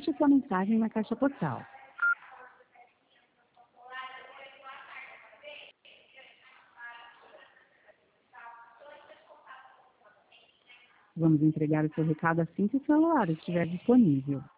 deixe sua mensagem na caixa postal. Vamos entregar o seu recado assim que o celular estiver disponível.